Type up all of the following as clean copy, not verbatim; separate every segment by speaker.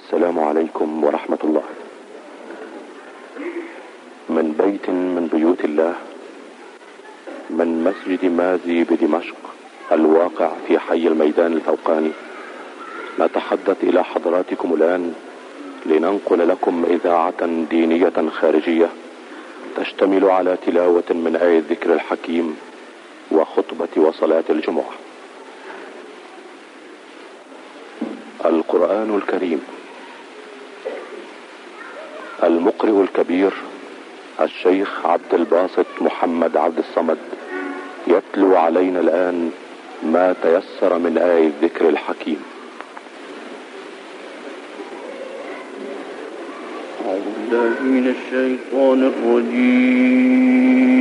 Speaker 1: السلام عليكم ورحمة الله. من بيت من بيوت الله، من مسجد مازي بدمشق الواقع في حي الميدان الفوقاني، نتحدث إلى حضراتكم الآن لننقل لكم إذاعة دينية خارجية تشتمل على تلاوة من آية الذكر الحكيم وخطبة وصلاة الجمعة. القرآن الكريم. المقرئ الكبير الشيخ عبد الباسط محمد عبد الصمد يتلو علينا الآن ما تيسر من آية الذكر الحكيم.
Speaker 2: أعوذ بالله من الشيطان الرجيم.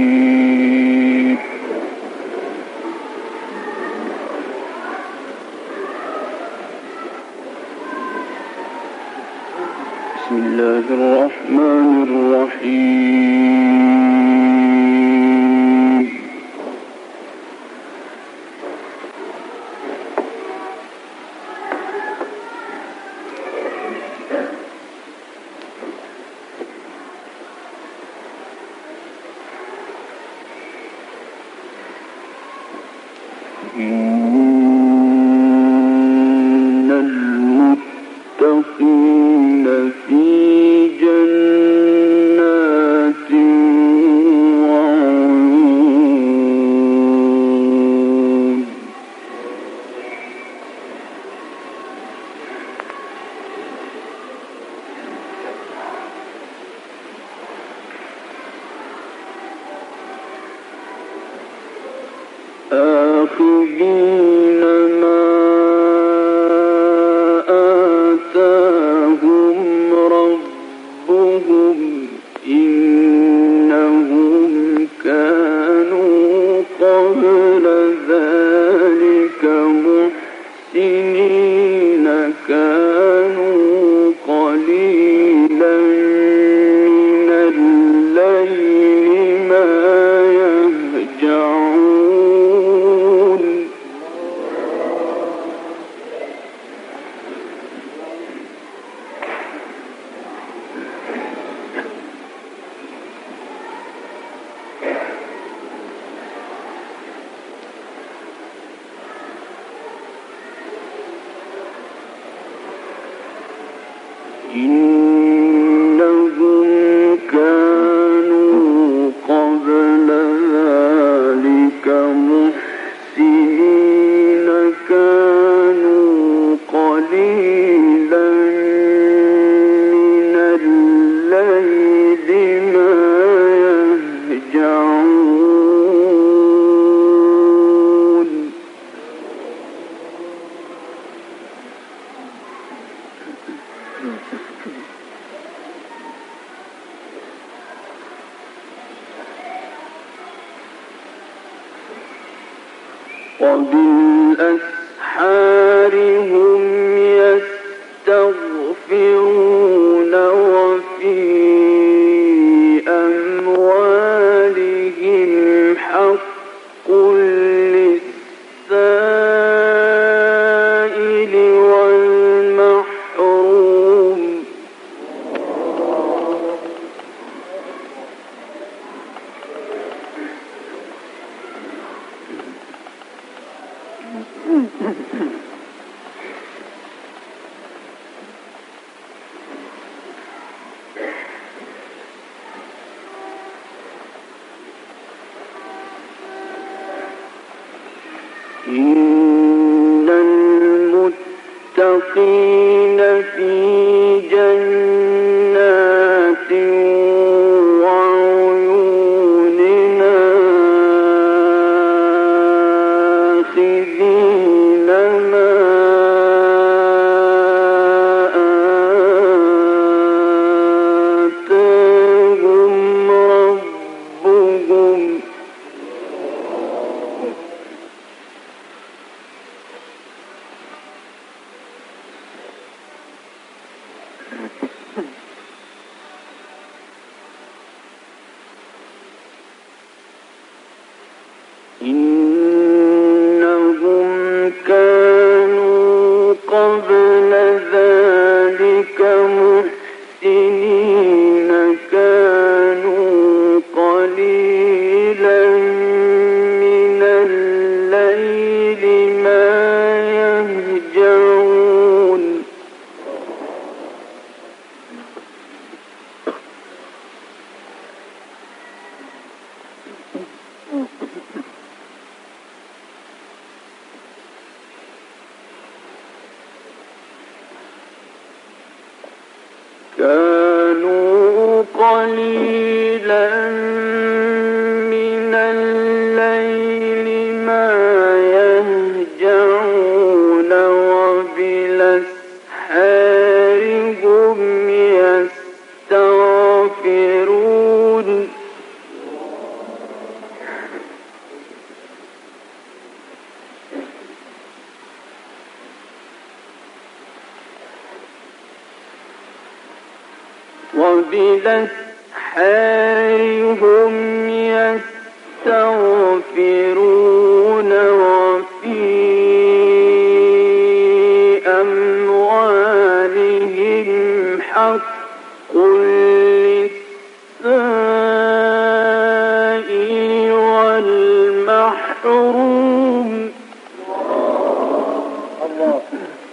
Speaker 2: بسم الله الرحمن الرحيم. إن المتقين في جنات وعيون. آخذين ما آتاهم ربهم إنهم كانوا قبل ذلك محسنين. كانوا قليلا من الليل ما يهجعون. إنهم كانوا قبل ذلك محسنين. كانوا قليلا من الليل ما يهجعون. وبالأسحار هم يستغفرون وفي أموالهم حق للسائل والمحروم. إن المتقين في جنات وعيون. آخذين ما آتاهم ربهم إنهم كانوا قبل ذلك كانوا قليلا من الليل ما يهجعون وبالأسحار هم يستغفرون هم يستغفرون وفي أموالهم حق للسائل والمحروم الله.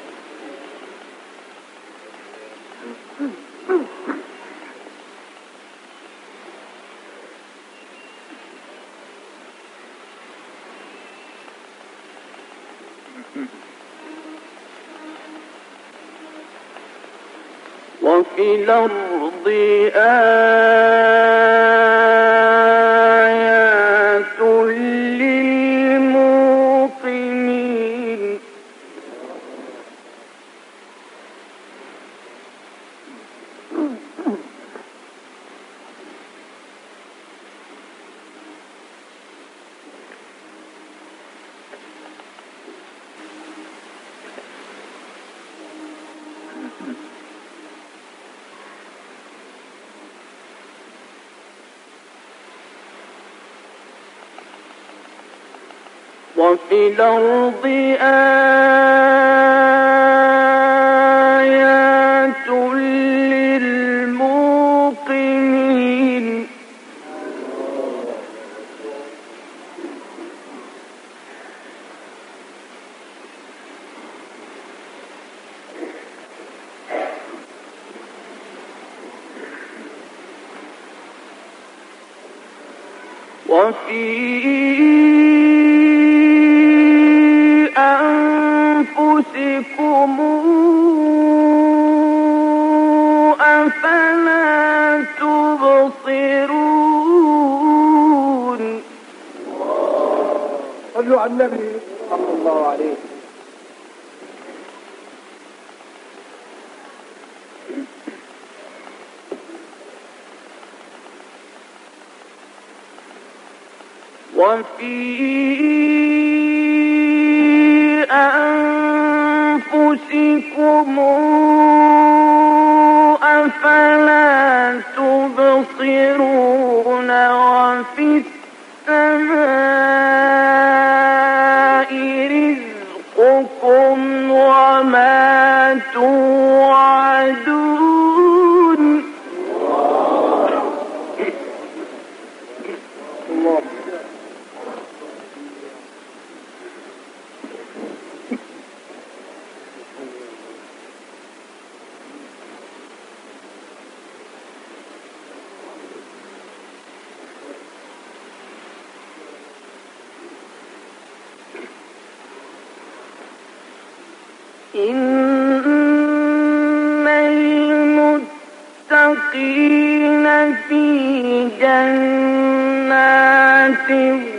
Speaker 2: وفي الأرض آيات للموقنين وفي الأرض آيات للموقنين وفي أنفسكم أفلا تبصرون صلوا على النبي صلى الله عليه. وفي أنفسكم أفلا تبصرون وفي السماء رزقكم وما توعدون الله. إن المتقين في جنات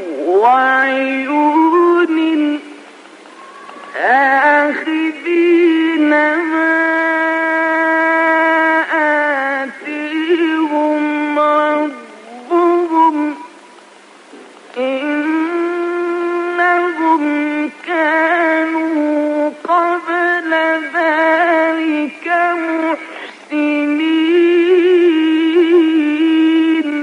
Speaker 2: وعيون آخذين ما آتيهم ربهم إنهم كانوا قبل ذلك محسنين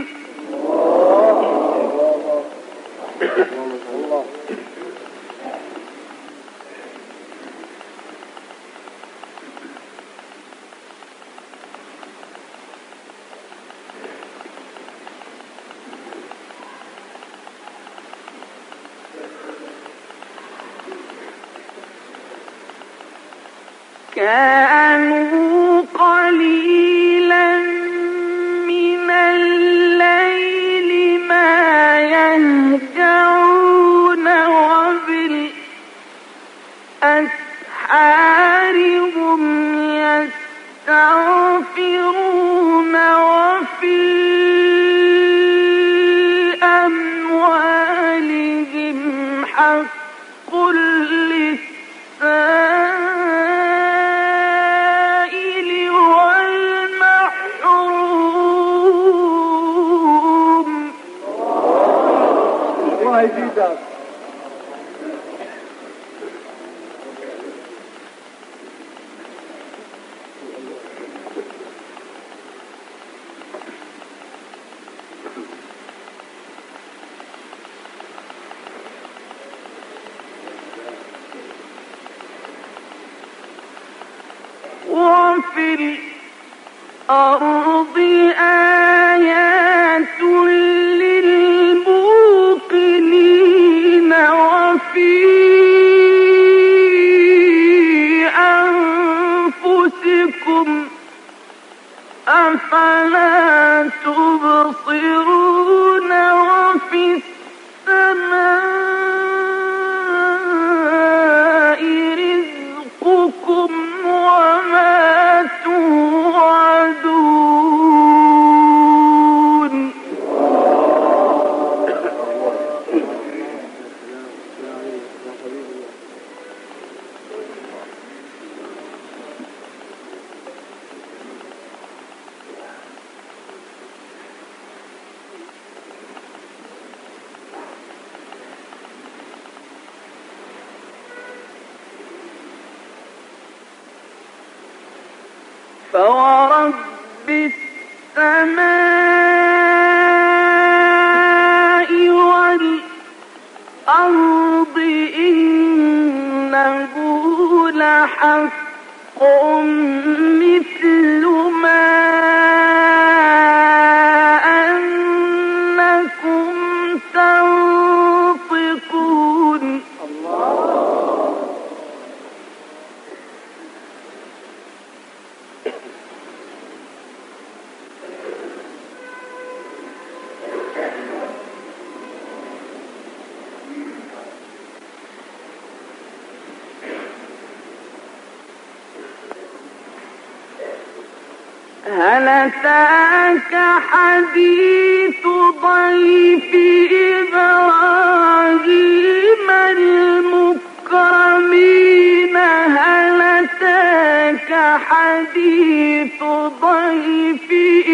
Speaker 2: كانوا قليلا من الليل ما يهجعون وبالأسحار هم يستغفرون وفي أموالهم حق للسائل والمحروم.
Speaker 3: الله يزيدك.
Speaker 2: وفي الأرض آيات للموقنين وفي أنفسكم أفلا تبصرون. وفي السماء رزقكم وما توعدون. فورب السماء والأرض إنه لحق مثل ما أنكم تنطقون. هل أتاك حديث ضيف إبراهيم المكرمين؟ هل أتاك حديث ضيف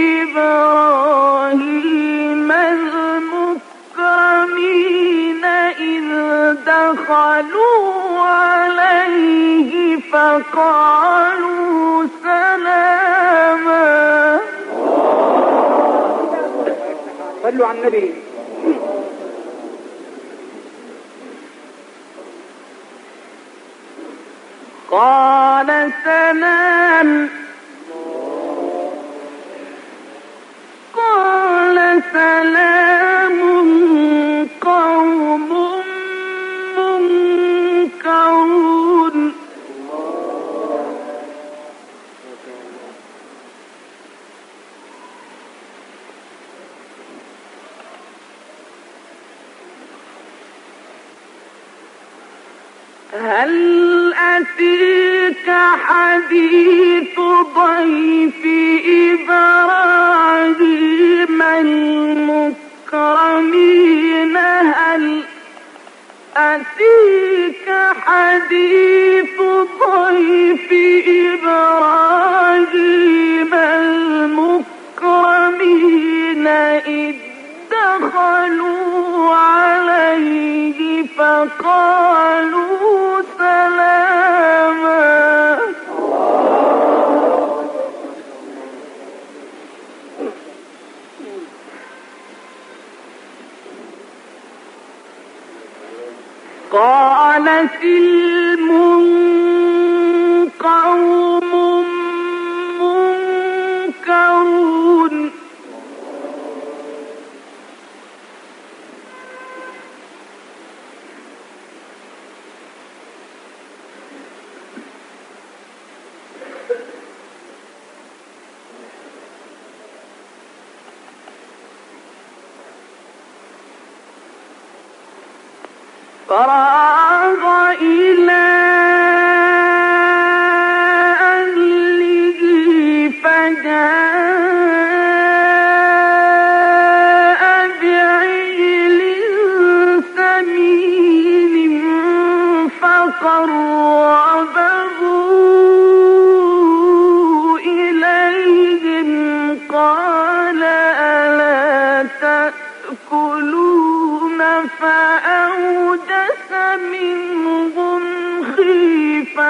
Speaker 2: إبراهيم المكرمين إذ دخلوا عليه فقالوا سلاما.
Speaker 3: صلوا على النبي.
Speaker 2: قال سلام. قال سلام قوم منكرون. هل أتيك حديث ضيف إبراهيم المكرمين؟ هل أتيك حديث ضيف إبراهيم المكرمين إذ دخلوا عليه فقالوا سلاما. قالت قوم منكرون. فراغ إلى أهله فجاء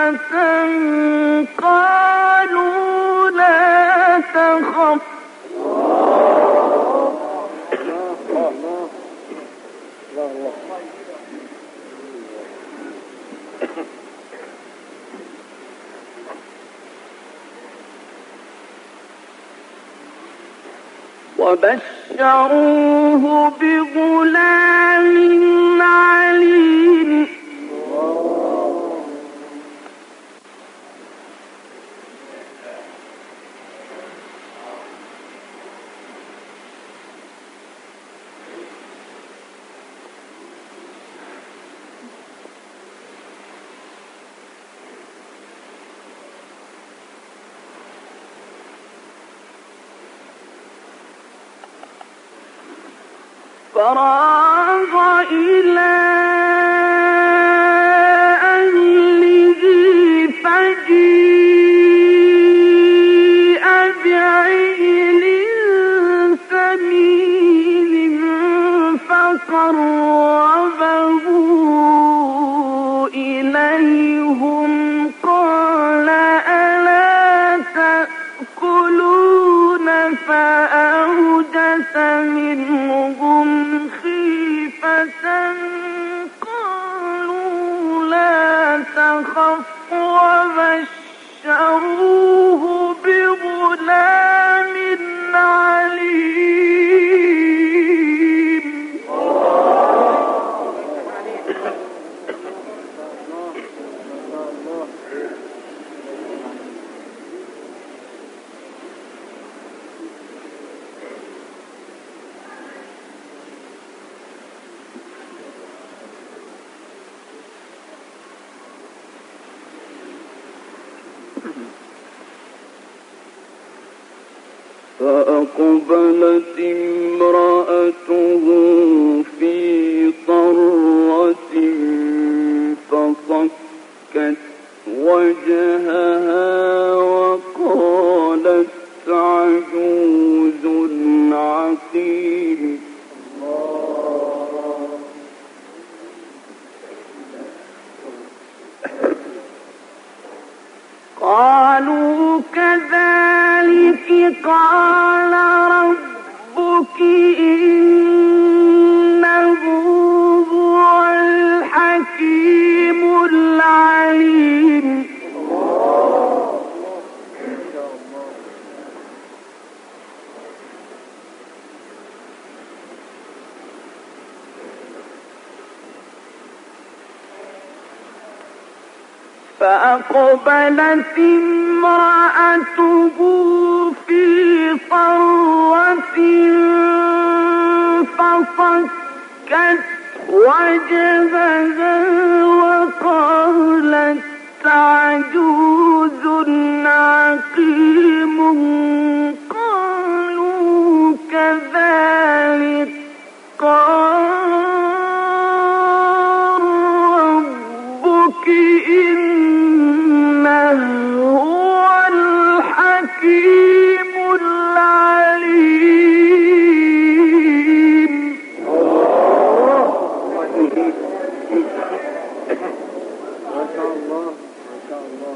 Speaker 2: قالوا لا تخف وبشروه بغلام عليم فراغ إلى أهله فجيء بعجل سمين فقربه إليهم قال ألا تأكلون فأوجس منهم خيفة قالوا لا تخف وبشروه بغلام عليم
Speaker 4: فأقبلت امرأته في صرة فصكت وجهها وقالت عجوز عقيم
Speaker 2: قالوا كذلك قال ربك إنه هو الحكيم العليم فأقبلت امرأته في صرة فصكت وجهها وقالت عجوز عقيم قالوا كذلك قال ربك إنه هو الحكيم العليم
Speaker 3: ما شاء الله ما شاء الله.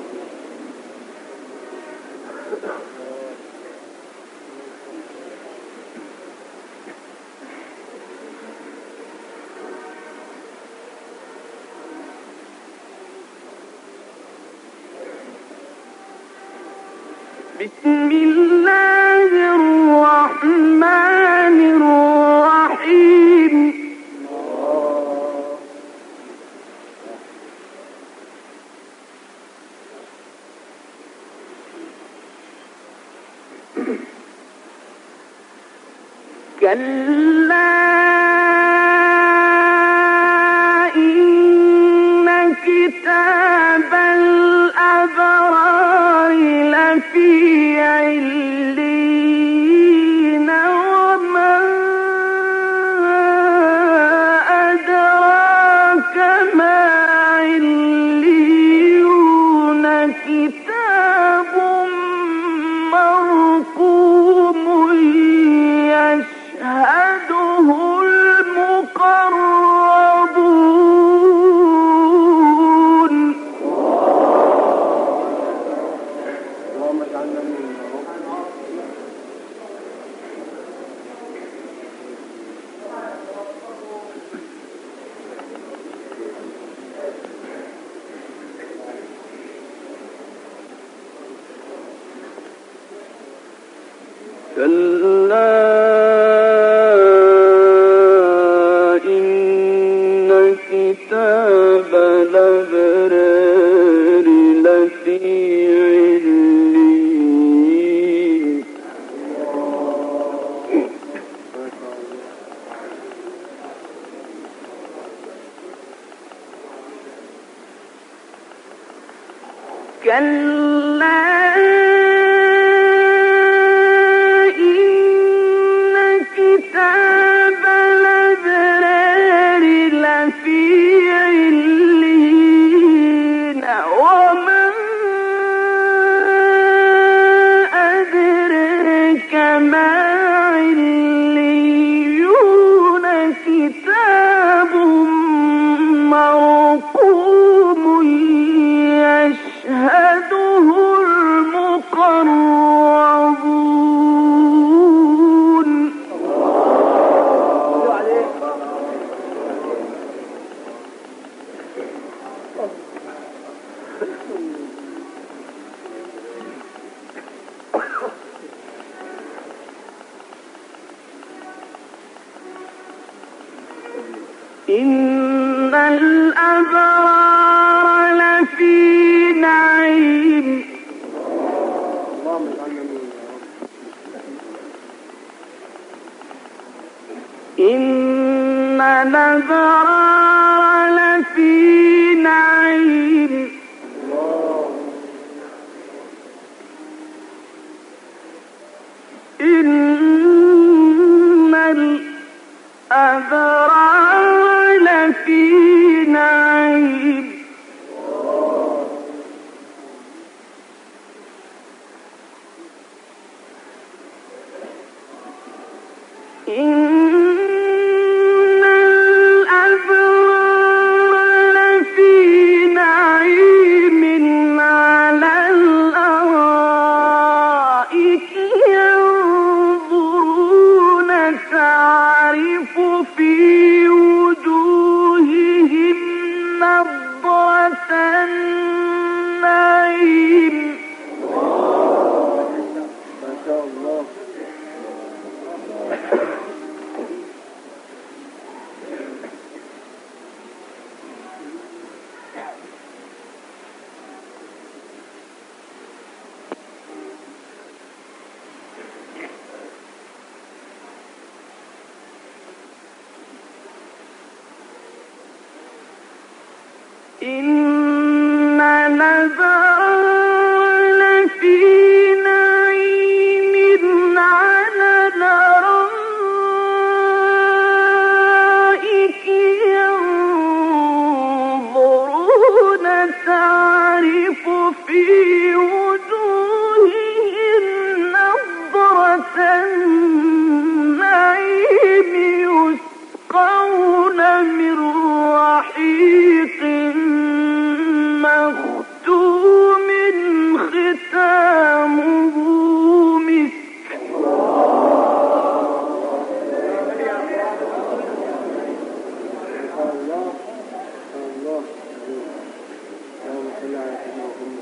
Speaker 2: بسم الله الرحمن الرحيم كلا إن كتاب الأبرار لفي عليين وما أدراك ما عليون كتاب مرقوم يشهده المقربون
Speaker 4: كلا إن كتاب الأبرار لفي عليين
Speaker 2: كلا إن الأبرار لفي نعيم إن الأبرار لفي نعيم إن الأبرار لفي نعيم إن الأبرار لفي نعيم على الأرائك ينظرون تعرف في وجوههم نضرة النعيم
Speaker 3: ما شاء الله.
Speaker 2: إن الأبرار لفي نعيم على الأرائك ينظرون تعرف في وجوههم نضرة النعيم يسقون من رحيق مختوم ختامه مسك
Speaker 3: الله الله. اللهم صل على سيدنا محمد.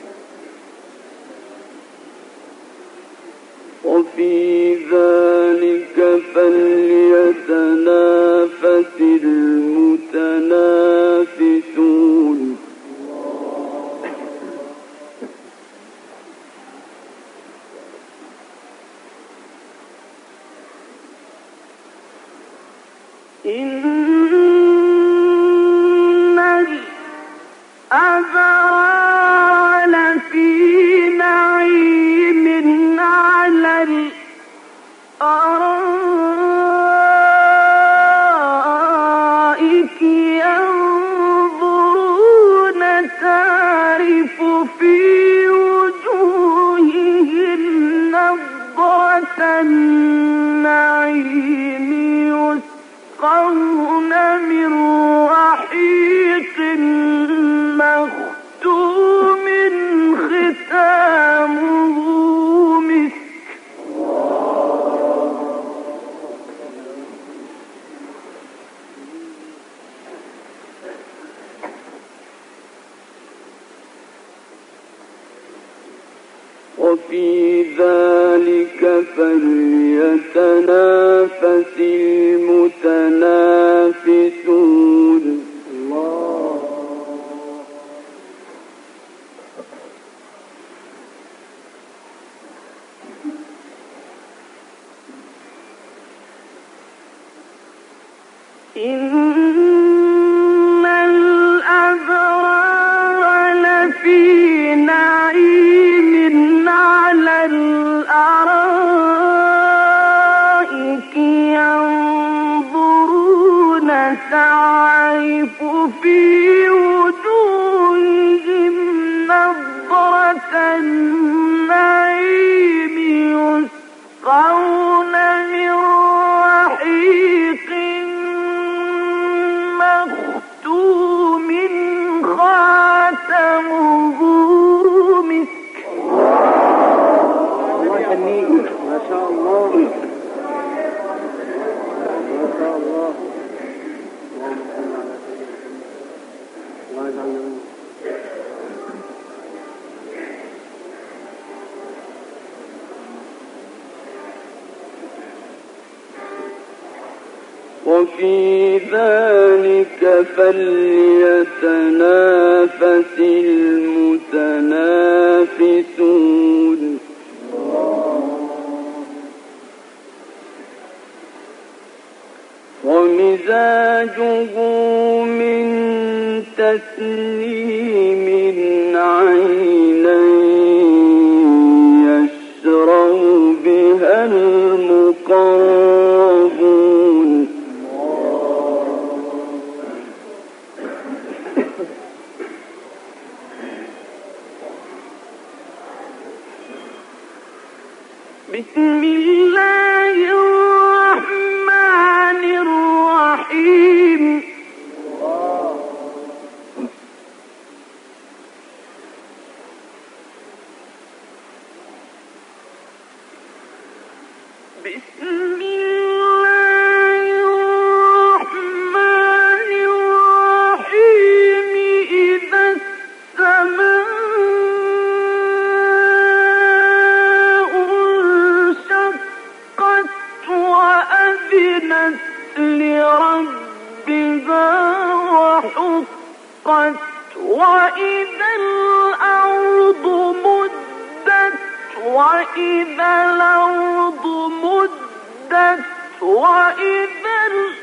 Speaker 4: وفي ذلك فليتنافس المتنافسون
Speaker 2: إن الأبرار لفي نعيم على الأرائك ينظرون تعرف في وجوههم نضرة النعيم يسقون من رحيق مختوم ختامه مسك
Speaker 4: وفي ذلك ذلك فليتنافس المتنافسون
Speaker 2: إن الأبرار لفي نعيم على الأرائك ينظرون تعرف في وجوههم نضرة النعيم يسقون من رحيق مختوم خاتمه مسك.
Speaker 3: ما شاء الله ما شاء الله. الله يجعلنا منه.
Speaker 4: وفي ذلك فليتنافس المتنافسون ومزاجه من تسنيم عينا يشرب بها المقربون
Speaker 2: بسم الله الرحمن الرحيم. بسم الله الرحمن الرحيم. إذا السماء انشقت وأذنت لربها وحقت وإذا الأرض مدت وإذا الأرض مدت وإذا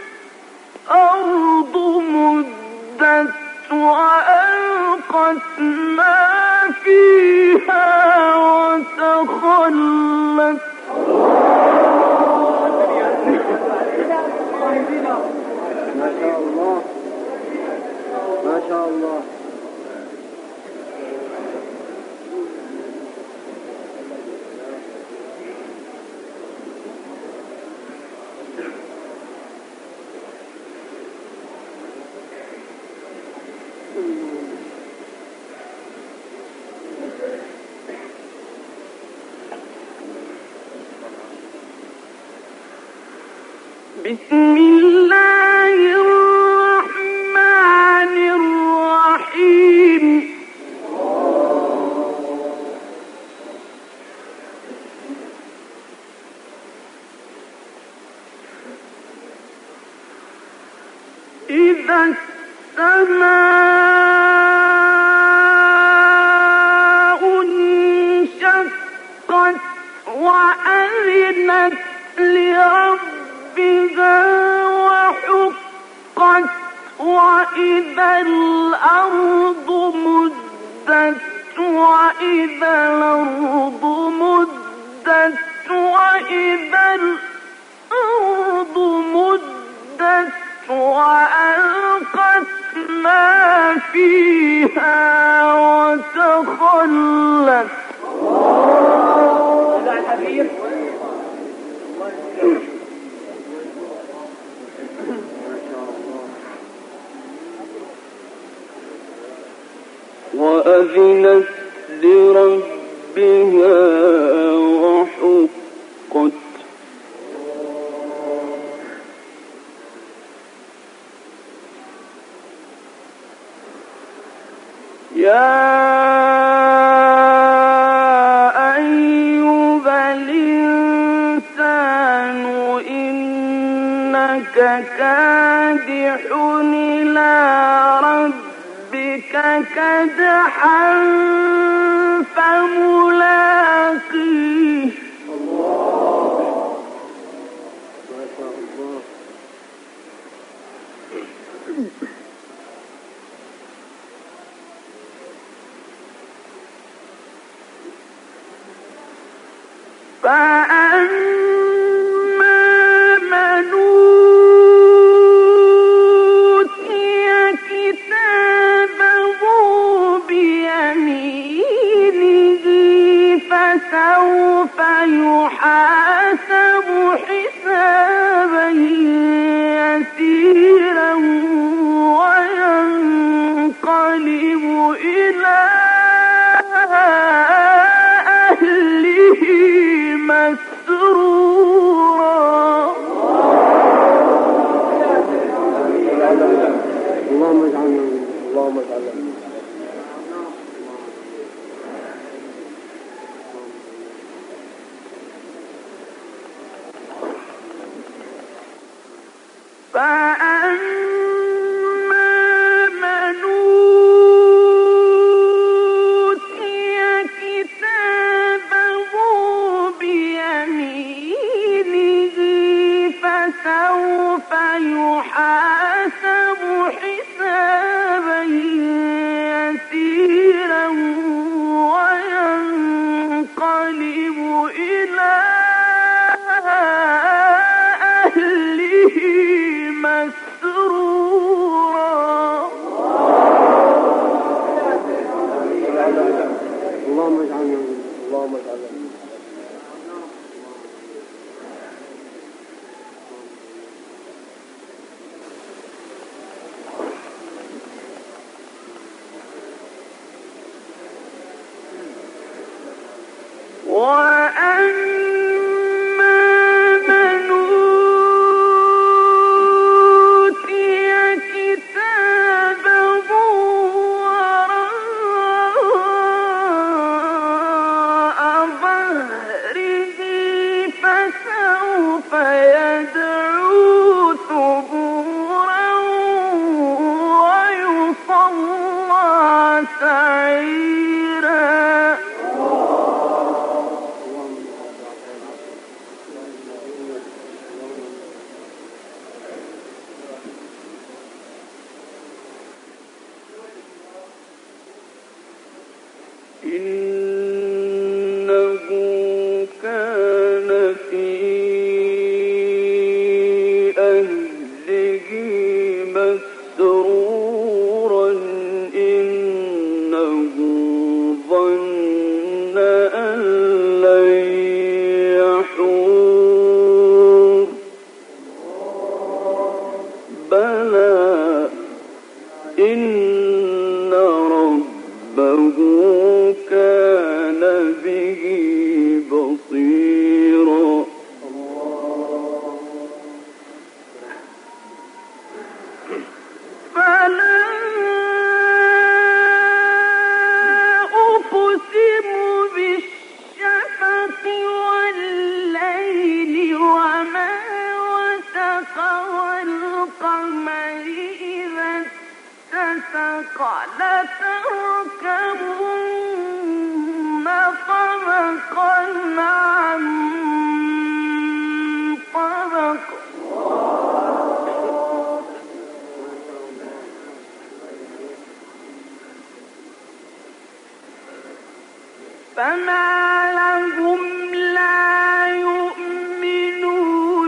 Speaker 2: الأرض مدت وألقت ما فيها وتخلت.
Speaker 3: ما شاء الله ما شاء الله.
Speaker 2: بسم الله الرحمن الرحيم. إذا السماء انشقت وأذنت لربها وحقت وإذا الأرض مدت وإذا الأرض مدت وإذا الأرض مدت وألقت ما فيها وتخلت.
Speaker 4: وأذنت لربها وحقت
Speaker 2: يا أيها كادح إلى ربك كدحا فملاقيه فأما من أوتي كتابه بيمينه فسوف يحاسب حسابا يسيرا وينقلب إلى أهله مسرورا.
Speaker 3: اللهم اجعلنا اللهم اجعلنا
Speaker 2: فأما من أوتي كتابه بيمينه فسوف يحاسب حسابا يسيرا وينقلب إلى أهله مسرورا.
Speaker 3: اللهم اجعلنا اللهم اجعلنا
Speaker 2: وأما من أوتي كتابه وراء ظهره فسوف يدعو ثبورا ويصلى سعيرا.
Speaker 4: إنه كان في أهله مسرورا إنه ظن أن لن يحور بلى إن ربه كان به بصيرا.
Speaker 2: فلا أقسم بالشفق والليل وما وسق والقمر إذا اتسق لتركبن طبقا عن طبق. فما لهم لا يؤمنون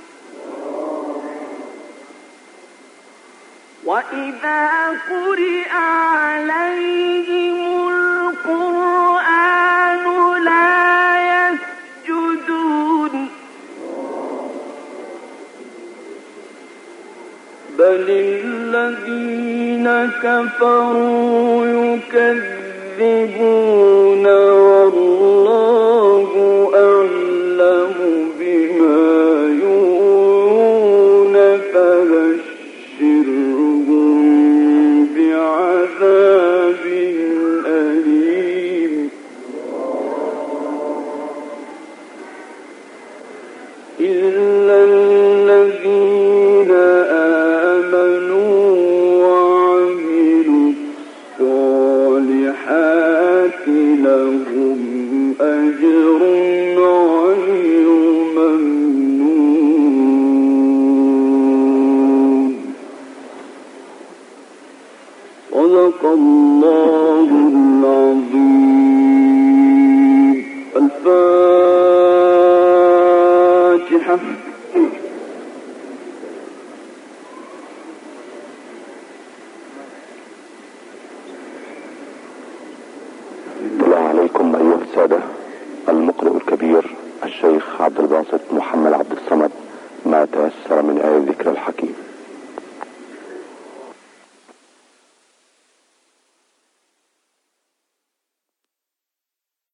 Speaker 2: وإذا قرئ عليهم القرآن لا يسجدون
Speaker 4: بل الذين كفروا يكذبون والله أعلم بما يوعون فبشرهم بعذاب أليم. إلا الذين لهم أجر غير ممنون. صدق الله العظيم. الفاتحة.
Speaker 1: عليكم أيها السادة، المقرئ الكبير الشيخ عبد الباسط محمد عبد الصمد ما تيسر من آية الذكر الحكيم.